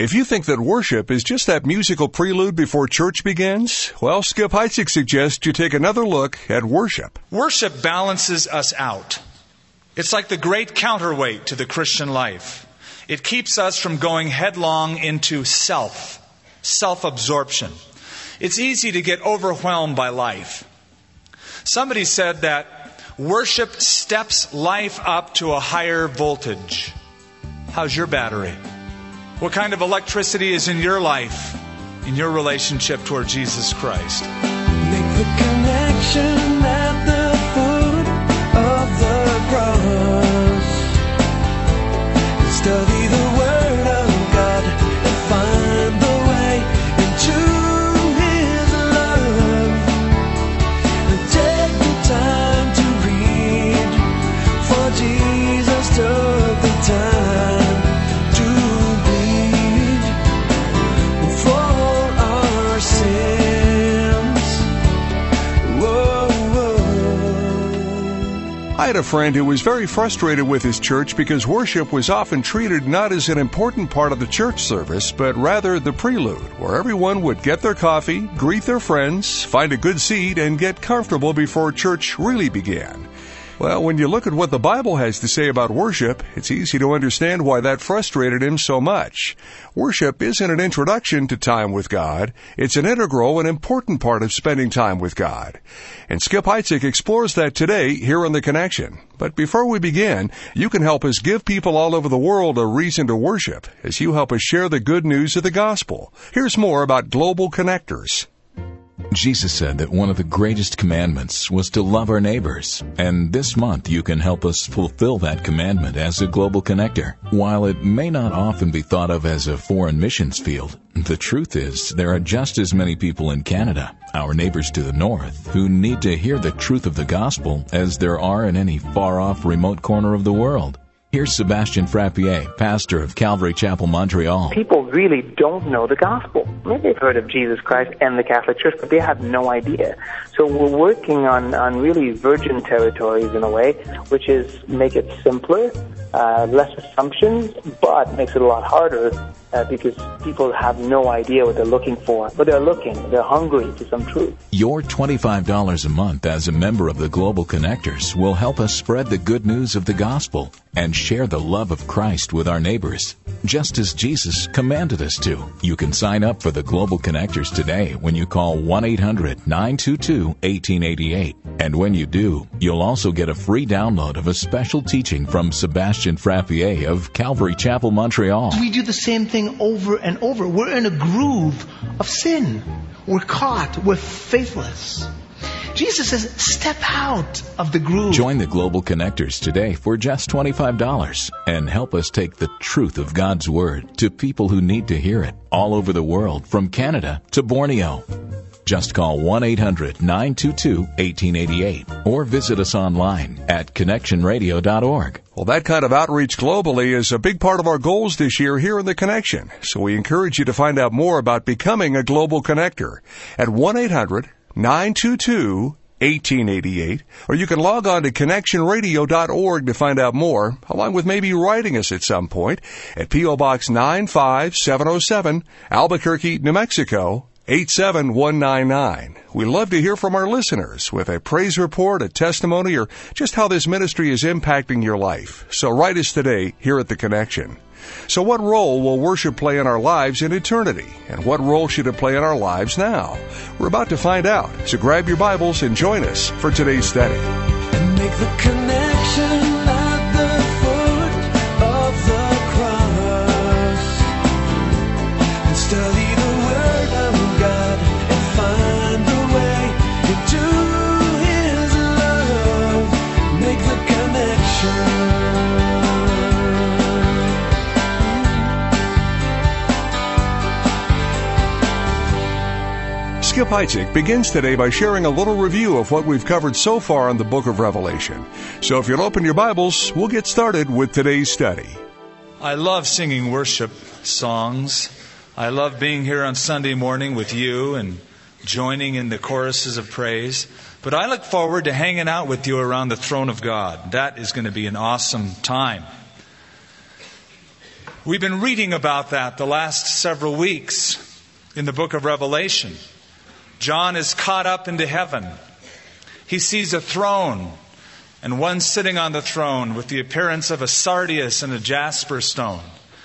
If you think that worship is just that musical prelude before church begins, well, Skip Heitzig suggests you take another look at worship. Worship balances us out. It's like the great counterweight to the Christian life. It keeps us from going headlong into self-absorption. It's easy to get overwhelmed by life. Somebody said that worship steps life up to a higher voltage. How's your battery? What kind of electricity is in your life, in your relationship toward Jesus Christ? Make the connection at the foot of the cross. Study the Word of God and find the way into His love. And take the time to read, for Jesus took the time to bleed for our sins. Whoa, whoa. I had a friend who was very frustrated with his church because worship was often treated not as an important part of the church service, but rather the prelude, where everyone would get their coffee, greet their friends, find a good seat, and get comfortable before church really began. Well, when you look at what the Bible has to say about worship, it's easy to understand why that frustrated him so much. Worship isn't an introduction to time with God. It's an integral and important part of spending time with God. And Skip Heitzig explores that today here on The Connection. But before we begin, you can help us give people all over the world a reason to worship as you help us share the good news of the gospel. Here's more about Global Connectors. Jesus said that one of the greatest commandments was to love our neighbors, and this month you can help us fulfill that commandment as a global connector. While it may not often be thought of as a foreign missions field, the truth is there are just as many people in Canada, our neighbors to the north, who need to hear the truth of the gospel as there are in any far-off remote corner of the world. Here's Sebastien Frappier, pastor of Calvary Chapel, Montreal. People really don't know the gospel. Maybe they've heard of Jesus Christ and the Catholic Church, but they have no idea. So we're working on really virgin territories in a way, which is make it simpler, less assumptions, but makes it a lot harder because people have no idea what they're looking for. But they're hungry for some truth. Your $25 a month as a member of the Global Connectors will help us spread the good news of the gospel and share the love of Christ with our neighbors, just as Jesus commanded us to. You can sign up for the Global Connectors today when you call 1-800-922-1888. And when you do, you'll also get a free download of a special teaching from Sebastien Frappier of Calvary Chapel, Montreal. We do the same thing over and over. We're in a groove of sin. We're caught. We're faithless. Jesus says, step out of the groove. Join the Global Connectors today for just $25 and help us take the truth of God's Word to people who need to hear it all over the world, from Canada to Borneo. Just call 1-800-922-1888 or visit us online at connectionradio.org. Well, that kind of outreach globally is a big part of our goals this year here in The Connection. So we encourage you to find out more about becoming a global connector at 1-800-922-1888, or you can log on to connectionradio.org to find out more, along with maybe writing us at some point at P.O. Box 95707, Albuquerque, New Mexico, 87199. We love to hear from our listeners with a praise report, a testimony, or just how this ministry is impacting your life. So write us today here at The Connection. So what role will worship play in our lives in eternity? And what role should it play in our lives now? We're about to find out. So grab your Bibles and join us for today's study. And make the connection at the foot of the cross. And study the Word of God and find the way into His love. Make the connection. Skip Heitzig begins today by sharing a little review of what we've covered so far in the book of Revelation. So if you'll open your Bibles, we'll get started with today's study. I love singing worship songs. I love being here on Sunday morning with you and joining in the choruses of praise. But I look forward to hanging out with you around the throne of God. That is going to be an awesome time. We've been reading about that the last several weeks in the book of Revelation. John is caught up into heaven. He sees a throne and one sitting on the throne with the appearance of a sardius and a jasper stone.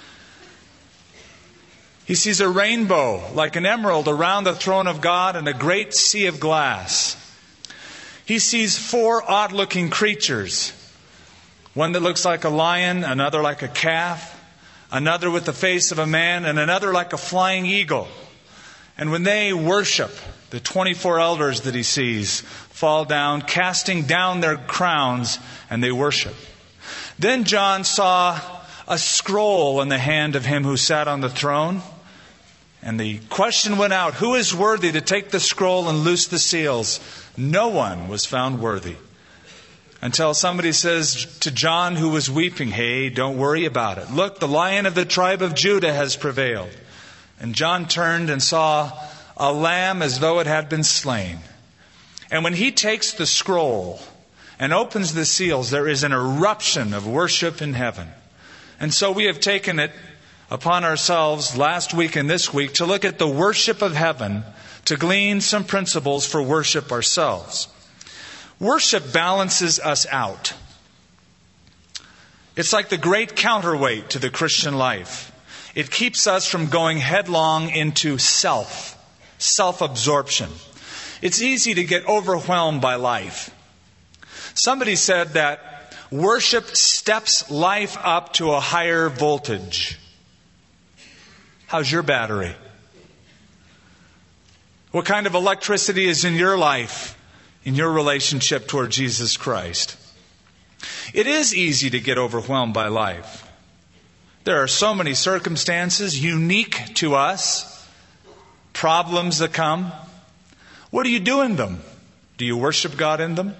He sees a rainbow like an emerald around the throne of God and a great sea of glass. He sees 4 odd-looking creatures. One that looks like a lion, another like a calf, another with the face of a man, and another like a flying eagle. And when they worship, the 24 elders that he sees fall down, casting down their crowns, and they worship. Then John saw a scroll in the hand of him who sat on the throne. And the question went out, who is worthy to take the scroll and loose the seals? No one was found worthy. Until somebody says to John, who was weeping, hey, don't worry about it. Look, the Lion of the tribe of Judah has prevailed. And John turned and saw a lamb as though it had been slain. And when he takes the scroll and opens the seals, there is an eruption of worship in heaven. And so we have taken it upon ourselves last week and this week to look at the worship of heaven, to glean some principles for worship ourselves. Worship balances us out. It's like the great counterweight to the Christian life. It keeps us from going headlong into self-absorption. It's easy to get overwhelmed by life. Somebody said that worship steps life up to a higher voltage. How's your battery? What kind of electricity is in your life? In your relationship toward Jesus Christ. It is easy to get overwhelmed by life. There are so many circumstances unique to us, problems that come. What do you do in them? Do you worship God in them?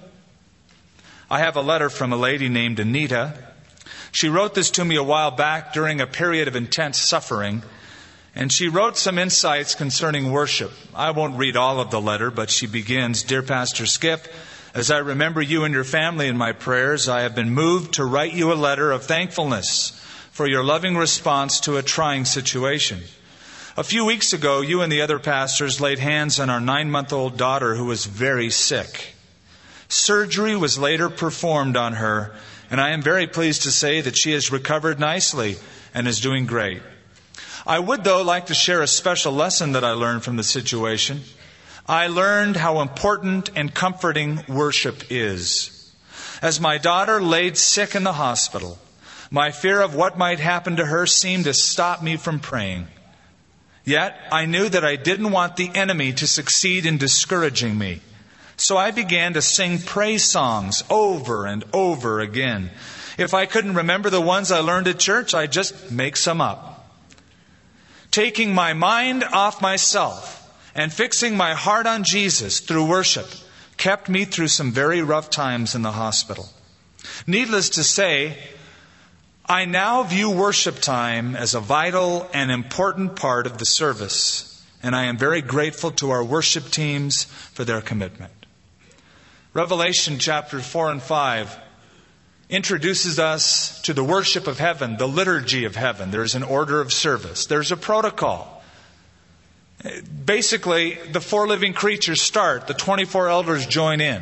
I have a letter from a lady named Anita. She wrote this to me a while back during a period of intense suffering. And she wrote some insights concerning worship. I won't read all of the letter, but she begins, Dear Pastor Skip, as I remember you and your family in my prayers, I have been moved to write you a letter of thankfulness for your loving response to a trying situation. A few weeks ago, you and the other pastors laid hands on our 9-month-old daughter who was very sick. Surgery was later performed on her, and I am very pleased to say that she has recovered nicely and is doing great. I would, though, like to share a special lesson that I learned from the situation. I learned how important and comforting worship is. As my daughter laid sick in the hospital, my fear of what might happen to her seemed to stop me from praying. Yet, I knew that I didn't want the enemy to succeed in discouraging me. So I began to sing praise songs over and over again. If I couldn't remember the ones I learned at church, I'd just make some up. Taking my mind off myself and fixing my heart on Jesus through worship kept me through some very rough times in the hospital. Needless to say, I now view worship time as a vital and important part of the service, and I am very grateful to our worship teams for their commitment. Revelation chapter 4 and 5 introduces us to the worship of heaven, the liturgy of heaven. There's an order of service. There's a protocol. Basically, the 4 living creatures start. The 24 elders join in.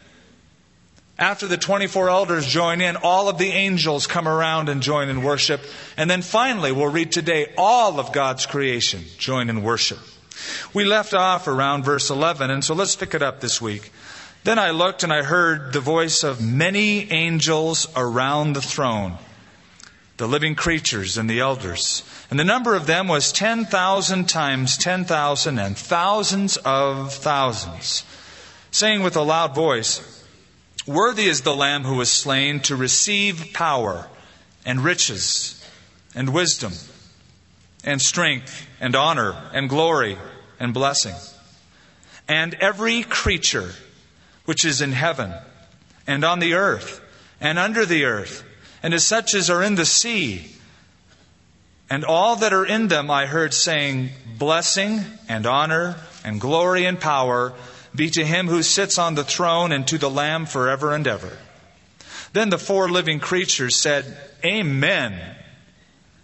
After the 24 elders join in, all of the angels come around and join in worship. And then finally, we'll read today, all of God's creation join in worship. We left off around verse 11, and so let's pick it up this week. Then I looked and I heard the voice of many angels around the throne, the living creatures and the elders. And the number of them was 10,000 times 10,000 and thousands of thousands, saying with a loud voice, Worthy is the Lamb who was slain to receive power and riches and wisdom and strength and honor and glory and blessing. And every creature which is in heaven and on the earth and under the earth, and as such as are in the sea, and all that are in them, I heard saying, Blessing and honor and glory and power be to him who sits on the throne and to the Lamb forever and ever. Then the 4 living creatures said, Amen.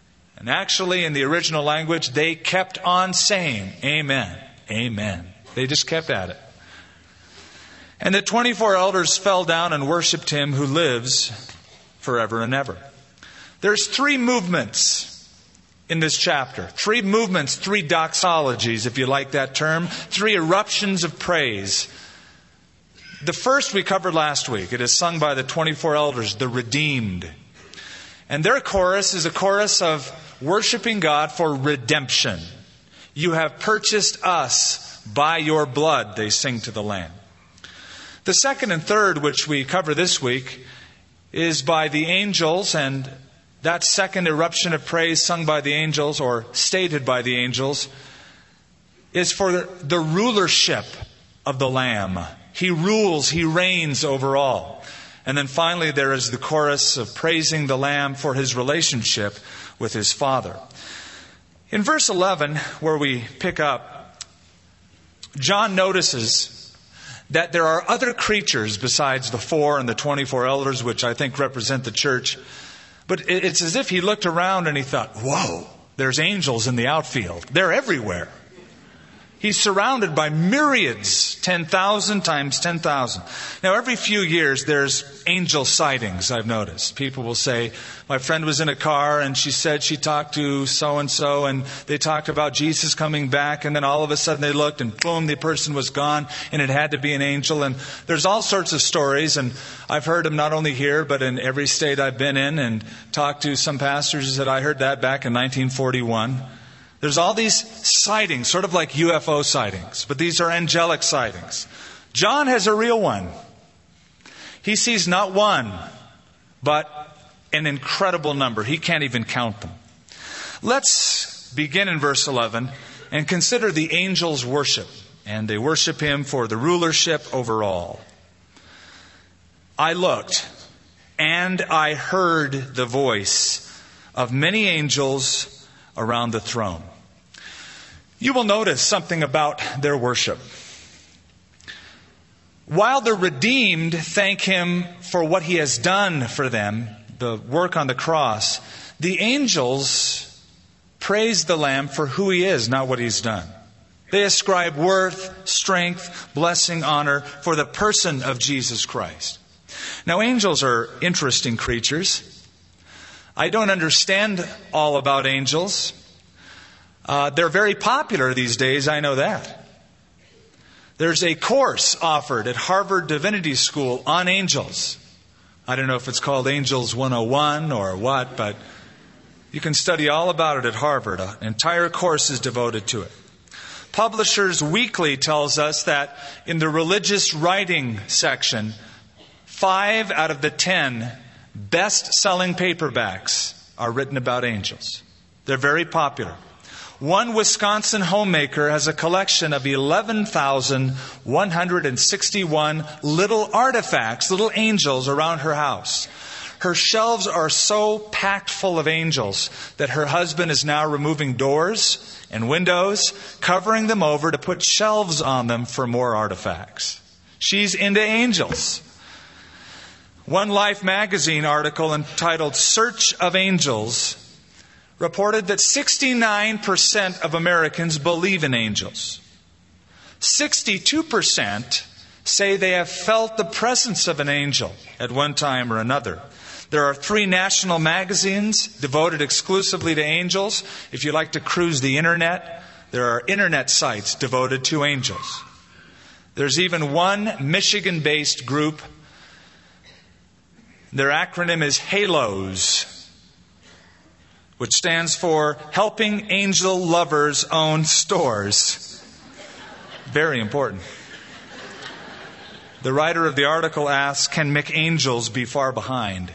And actually, in the original language, they kept on saying, Amen, Amen. They just kept at it. And the 24 elders fell down and worshipped Him who lives forever and ever. There's 3 movements in this chapter. 3 movements, 3 doxologies, if you like that term. 3 eruptions of praise. The first we covered last week. It is sung by the 24 elders, the redeemed. And their chorus is a chorus of worshiping God for redemption. You have purchased us by your blood, they sing to the Lamb. The second and third, which we cover this week, is by the angels, and that second eruption of praise sung by the angels, or stated by the angels, is for the rulership of the Lamb. He rules, He reigns over all. And then finally there is the chorus of praising the Lamb for His relationship with His Father. In verse 11, where we pick up, John notices that there are other creatures besides the 4 and the 24 elders, which I think represent the church. But it's as if he looked around and he thought, whoa, there's angels in the outfield. They're everywhere. He's surrounded by myriads, 10,000 times 10,000. Now, every few years, there's angel sightings, I've noticed. People will say, my friend was in a car and she said she talked to so-and-so and they talked about Jesus coming back, and then all of a sudden they looked and boom, the person was gone and it had to be an angel. And there's all sorts of stories, and I've heard them not only here but in every state I've been in, and talked to some pastors who said, I heard that back in 1941. There's all these sightings, sort of like UFO sightings, but these are angelic sightings. John has a real one. He sees not one, but an incredible number. He can't even count them. Let's begin in verse 11 and consider the angels' worship. And they worship Him for the rulership over all. I looked, and I heard the voice of many angels around the throne. You will notice something about their worship. While the redeemed thank Him for what He has done for them, the work on the cross, the angels praise the Lamb for who He is, not what He's done. They ascribe worth, strength, blessing, honor for the person of Jesus Christ. Now, angels are interesting creatures. I don't understand all about angels. They're very popular these days, I know that. There's a course offered at Harvard Divinity School on angels. I don't know if it's called Angels 101 or what, but you can study all about it at Harvard. An entire course is devoted to it. Publishers Weekly tells us that in the religious writing section, 5 out of the 10 best-selling paperbacks are written about angels. They're very popular. One Wisconsin homemaker has a collection of 11,161 little artifacts, little angels around her house. Her shelves are so packed full of angels that her husband is now removing doors and windows, covering them over to put shelves on them for more artifacts. She's into angels. One Life magazine article entitled Search of Angels reported that 69% of Americans believe in angels. 62% say they have felt the presence of an angel at one time or another. There are 3 national magazines devoted exclusively to angels. If you like to cruise the internet, there are internet sites devoted to angels. There's even one Michigan-based group. Their acronym is HALOS, which stands for Helping Angel Lovers Own Stores. Very important. The writer of the article asks, can McAngels be far behind?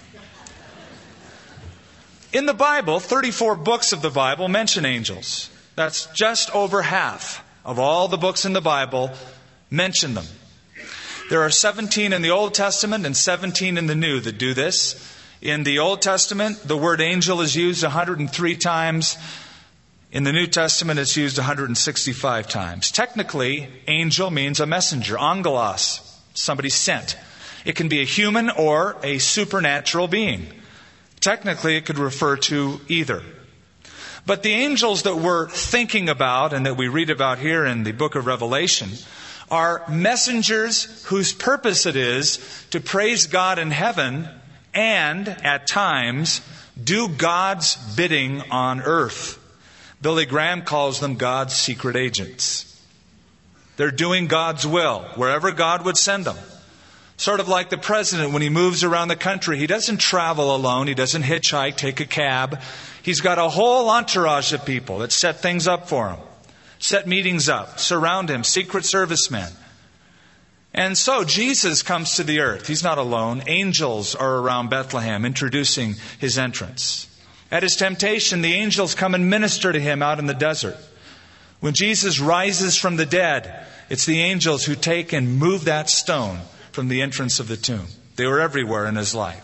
In the Bible, 34 books of the Bible mention angels. That's just over half of all the books in the Bible mention them. There are 17 in the Old Testament and 17 in the New that do this. In the Old Testament, the word angel is used 103 times. In the New Testament, it's used 165 times. Technically, angel means a messenger, angelos, somebody sent. It can be a human or a supernatural being. Technically, it could refer to either. But the angels that we're thinking about and that we read about here in the book of Revelation are messengers whose purpose it is to praise God in heaven and, at times, do God's bidding on earth. Billy Graham calls them God's secret agents. They're doing God's will wherever God would send them. Sort of like the president when he moves around the country. He doesn't travel alone. He doesn't hitchhike, take a cab. He's got a whole entourage of people that set things up for him. Set meetings up, surround him, secret servicemen. And so Jesus comes to the earth. He's not alone. Angels are around Bethlehem introducing his entrance. At his temptation, the angels come and minister to him out in the desert. When Jesus rises from the dead, it's the angels who take and move that stone from the entrance of the tomb. They were everywhere in his life.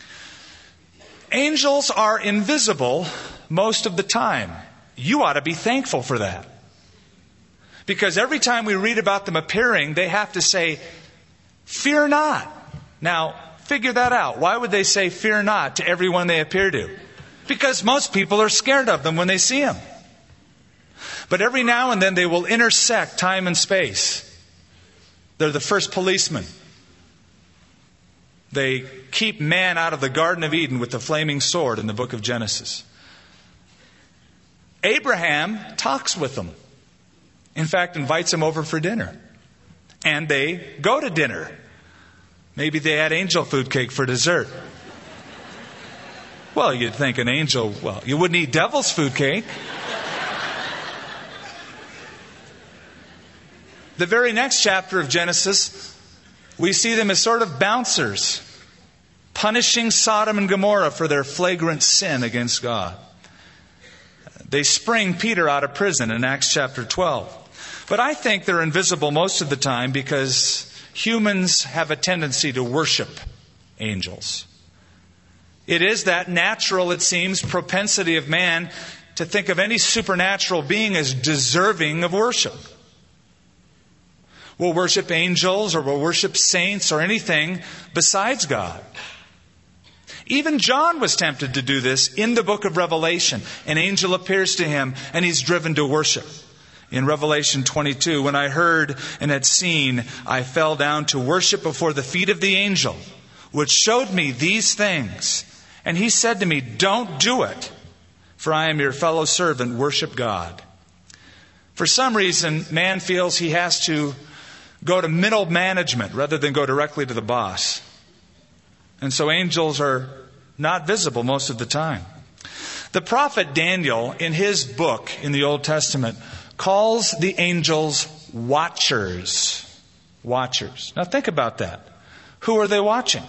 Angels are invisible most of the time. You ought to be thankful for that. Because every time we read about them appearing, they have to say, "Fear not." Now, figure that out. Why would they say, "Fear not" to everyone they appear to? Because most people are scared of them when they see them. But every now and then they will intersect time and space. They're the first policemen. They keep man out of the Garden of Eden with the flaming sword in the book of Genesis. Abraham talks with them. In fact, invites them over for dinner. And they go to dinner. Maybe they had angel food cake for dessert. Well, you'd think an angel, you wouldn't eat devil's food cake. The very next chapter of Genesis, we see them as sort of bouncers, punishing Sodom and Gomorrah for their flagrant sin against God. They spring Peter out of prison in Acts chapter 12. But I think they're invisible most of the time because humans have a tendency to worship angels. It is that natural, it seems, propensity of man to think of any supernatural being as deserving of worship. We'll worship angels or we'll worship saints or anything besides God. Even John was tempted to do this in the book of Revelation. An angel appears to him and he's driven to worship. In Revelation 22, when I heard and had seen, I fell down to worship before the feet of the angel, which showed me these things. And he said to me, "Don't do it, for I am your fellow servant, worship God." For some reason, man feels he has to go to middle management rather than go directly to the boss. And so angels are not visible most of the time. The prophet Daniel, in his book in the Old Testament, calls the angels watchers. Watchers. Now think about that. Who are they watching?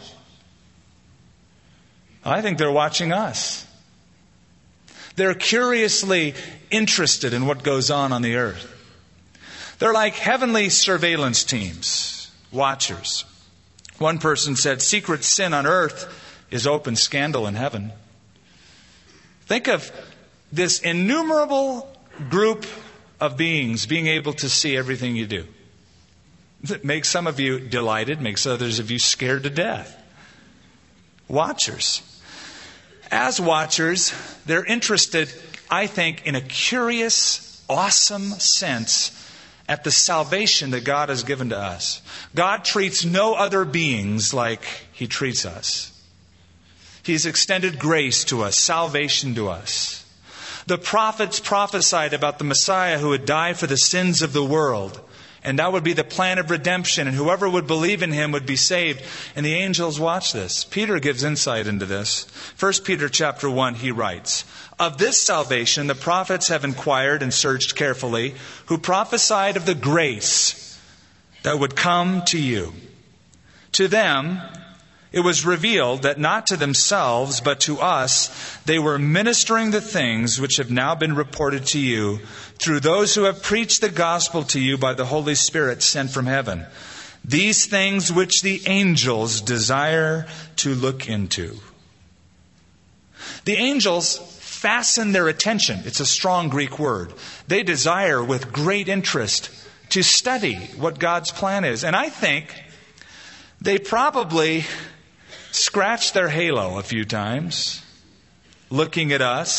I think they're watching us. They're curiously interested in what goes on the earth. They're like heavenly surveillance teams, watchers. One person said, "Secret sin on earth is open scandal in heaven." Think of this innumerable group of beings being able to see everything you do. It makes some of you delighted, makes others of you scared to death. Watchers. As watchers, they're interested, I think, in a curious, awesome sense at the salvation that God has given to us. God treats no other beings like He treats us. He's extended grace to us, salvation to us. The prophets prophesied about the Messiah who would die for the sins of the world. And that would be the plan of redemption. And whoever would believe in Him would be saved. And the angels watch this. Peter gives insight into this. 1 Peter chapter 1, he writes, "Of this salvation the prophets have inquired and searched carefully, who prophesied of the grace that would come to you. To them it was revealed that not to themselves, but to us, they were ministering the things which have now been reported to you through those who have preached the gospel to you by the Holy Spirit sent from heaven. These things which the angels desire to look into." The angels fasten their attention. It's a strong Greek word. They desire with great interest to study what God's plan is. And I think they probably scratched their halo a few times, looking at us,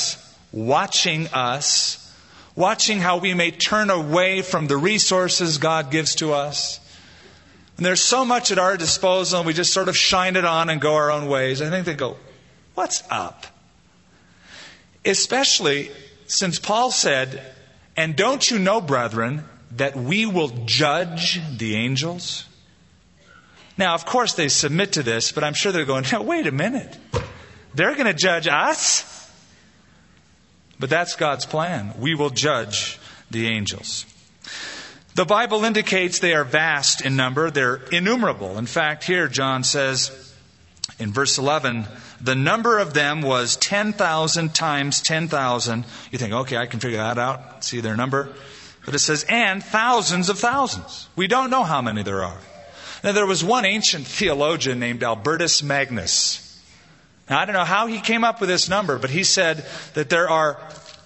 watching us, watching how we may turn away from the resources God gives to us. And there's so much at our disposal, and we just sort of shine it on and go our own ways. I think they go, what's up? Especially since Paul said, and don't you know, brethren, that we will judge the angels? Now, of course, they submit to this, but I'm sure they're going, no, wait a minute. They're going to judge us? But that's God's plan. We will judge the angels. The Bible indicates they are vast in number. They're innumerable. In fact, here John says in verse 11, the number of them was 10,000 times 10,000. You think, okay, I can figure that out, see their number. But it says, and thousands of thousands. We don't know how many there are. Now, there was one ancient theologian named Albertus Magnus. Now, I don't know how he came up with this number, but he said that there are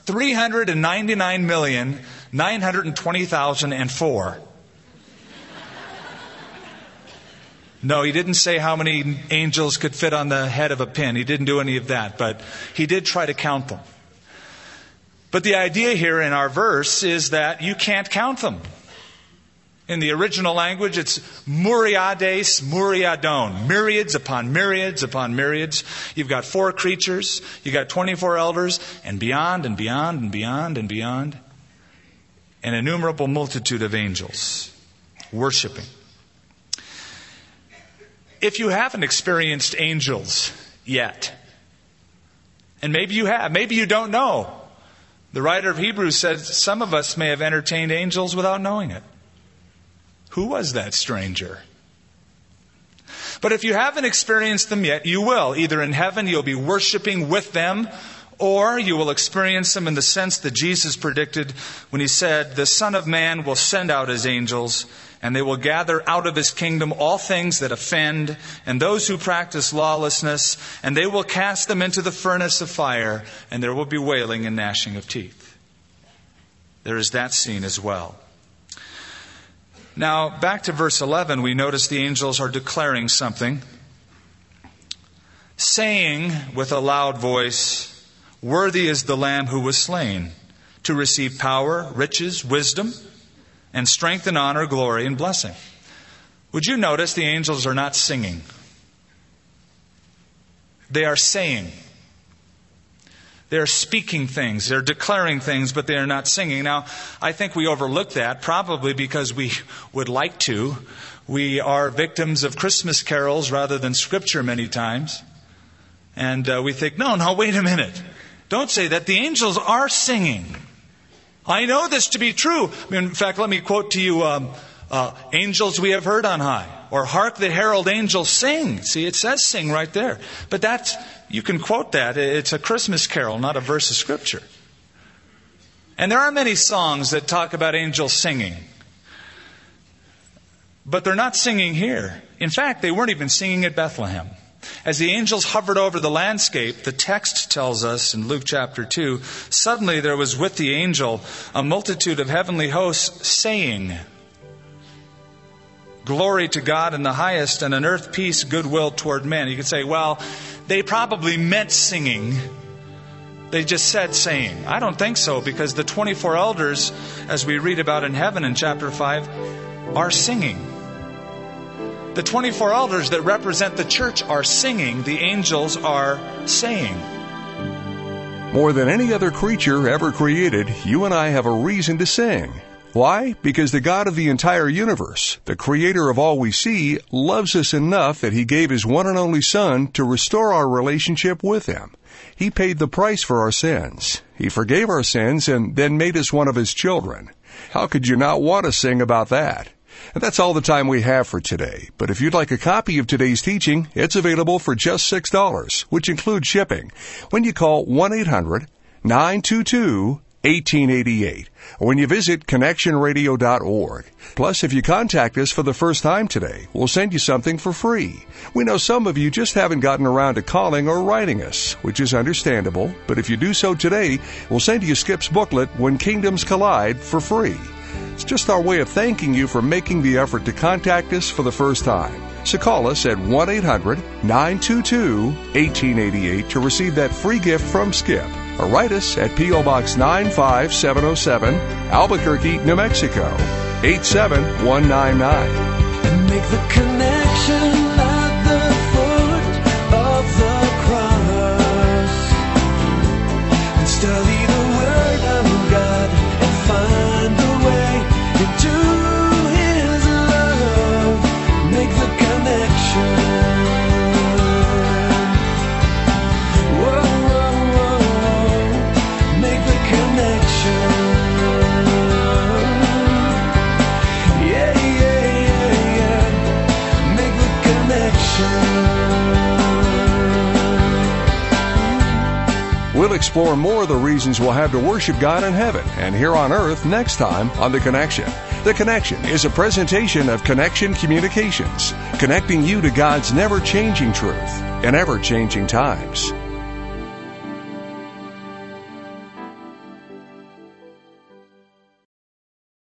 399,920,004. No, he didn't say how many angels could fit on the head of a pin. He didn't do any of that, but he did try to count them. But the idea here in our verse is that you can't count them. In the original language, it's myriades, myriadon. Myriads upon myriads upon myriads. You've got 4 creatures. You've got 24 elders. And beyond and beyond and beyond and beyond. An innumerable multitude of angels worshiping. If you haven't experienced angels yet, and maybe you have, maybe you don't know. The writer of Hebrews said some of us may have entertained angels without knowing it. Who was that stranger? But if you haven't experienced them yet, you will. Either in heaven you'll be worshiping with them, or you will experience them in the sense that Jesus predicted when he said, the Son of Man will send out his angels, and they will gather out of his kingdom all things that offend, and those who practice lawlessness, and they will cast them into the furnace of fire, and there will be wailing and gnashing of teeth. There is that scene as well. Now, back to verse 11, we notice the angels are declaring something. Saying with a loud voice, worthy is the Lamb who was slain, to receive power, riches, wisdom, and strength and honor, glory and blessing. Would you notice the angels are not singing? They are saying. They're speaking things, they're declaring things, but they are not singing. Now, I think we overlook that, probably because we would like to. We are victims of Christmas carols rather than Scripture many times. And we think, no, wait a minute. Don't say that. The angels are singing. I know this to be true. In fact, let me quote to you, angels we have heard on high. Or hark the herald angels sing. See, it says sing right there. But that's, you can quote that. It's a Christmas carol, not a verse of Scripture. And there are many songs that talk about angels singing. But they're not singing here. In fact, they weren't even singing at Bethlehem. As the angels hovered over the landscape, the text tells us in Luke chapter 2, suddenly there was with the angel a multitude of heavenly hosts saying, glory to God in the highest, and on earth peace, goodwill toward men. You could say, well, they probably meant singing. They just said saying. I don't think so, because the 24 elders, as we read about in heaven in chapter 5, are singing. The 24 elders that represent the church are singing. The angels are saying. More than any other creature ever created, you and I have a reason to sing. Why? Because the God of the entire universe, the creator of all we see, loves us enough that he gave his one and only Son to restore our relationship with him. He paid the price for our sins. He forgave our sins and then made us one of his children. How could you not want to sing about that? And that's all the time we have for today. But if you'd like a copy of today's teaching, it's available for just $6, which includes shipping, when you call 1-800-922-1888, or when you visit connectionradio.org. Plus, if you contact us for the first time today, we'll send you something for free. We know some of you just haven't gotten around to calling or writing us, which is understandable, but if you do so today, we'll send you Skip's booklet, When Kingdoms Collide, for free. It's just our way of thanking you for making the effort to contact us for the first time. So call us at 1-800-922-1888 to receive that free gift from Skip. or write us at P.O. Box 95707, Albuquerque, New Mexico, 87199. And make the connection at the foot of the cross. And study the Word of God and find the way into His love. Make the connection. Whoa, whoa, whoa. Make the connection. Yeah, yeah, yeah, yeah. Make the connection. We'll explore more of the reasons we'll have to worship God in heaven and here on earth next time on The Connection. The Connection is a presentation of Connection Communications, connecting you to God's never-changing truth in ever-changing times.